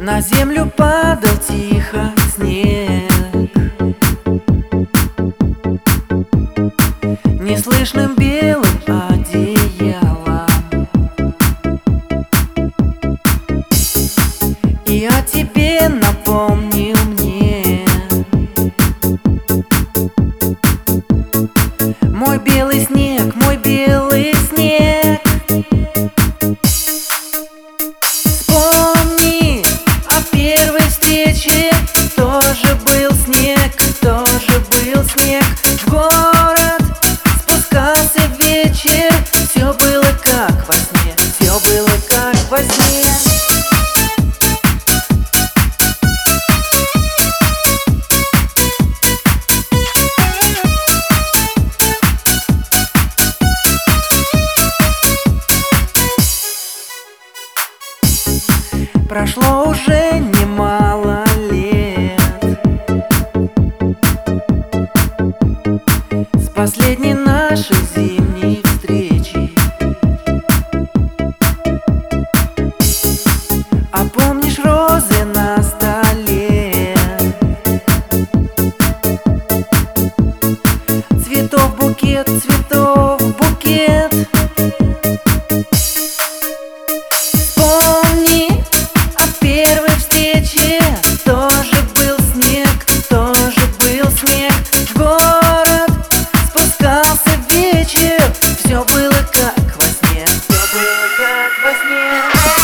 На землю падал тихо снег, неслышным белым одеялом. И о тебе напомнил мне мой белый снег, мой белый снег. Вспомни о первой встрече, тоже был снег, тоже был снег. В город спускался вечер, все было как во сне, все было как во сне. Прошло уже немало лет с последней нашей зимней встречи. А помнишь розы на столе? Цветов букет, цветов букет. Вспомни о первой встрече, тоже был снег, тоже был снег. В город спускался вечер, все было как во сне, все было как во сне.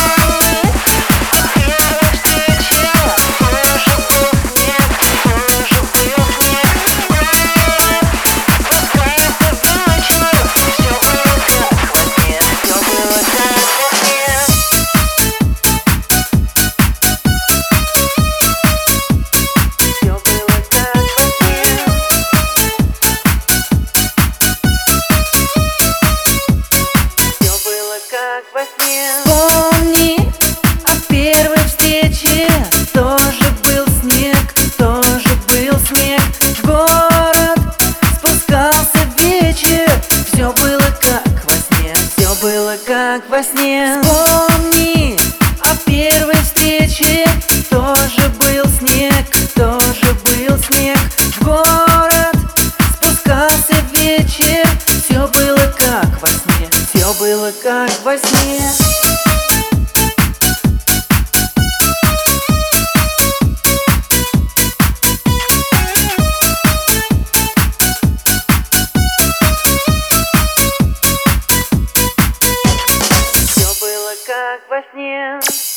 Вспомни о первой встрече, тоже был снег, тоже был снег. В город спускался вечер, все было как во сне, все было как во сне. Вспомни о первой встрече, тоже был снег, тоже был снег. В город спускался вечер, все было как во сне, все было как во сне. Все было как во сне.